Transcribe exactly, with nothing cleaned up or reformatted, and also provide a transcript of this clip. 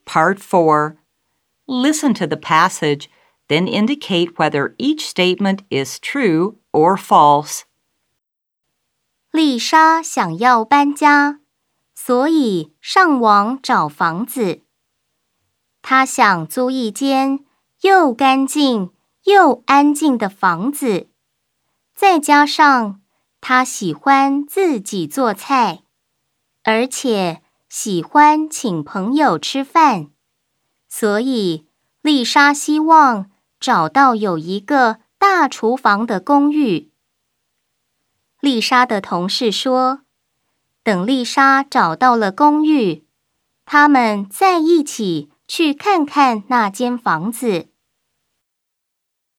Part four. Listen to the passage, then indicate whether each statement is true or false. 丽莎想要搬家，所以上网找房子。她想租一间又干净又安静的房子，再加上她喜欢自己做菜，而且喜欢请朋友吃饭，所以丽莎希望找到有一个大厨房的公寓。丽莎的同事说，等丽莎找到了公寓，他们再一起去看看那间房子。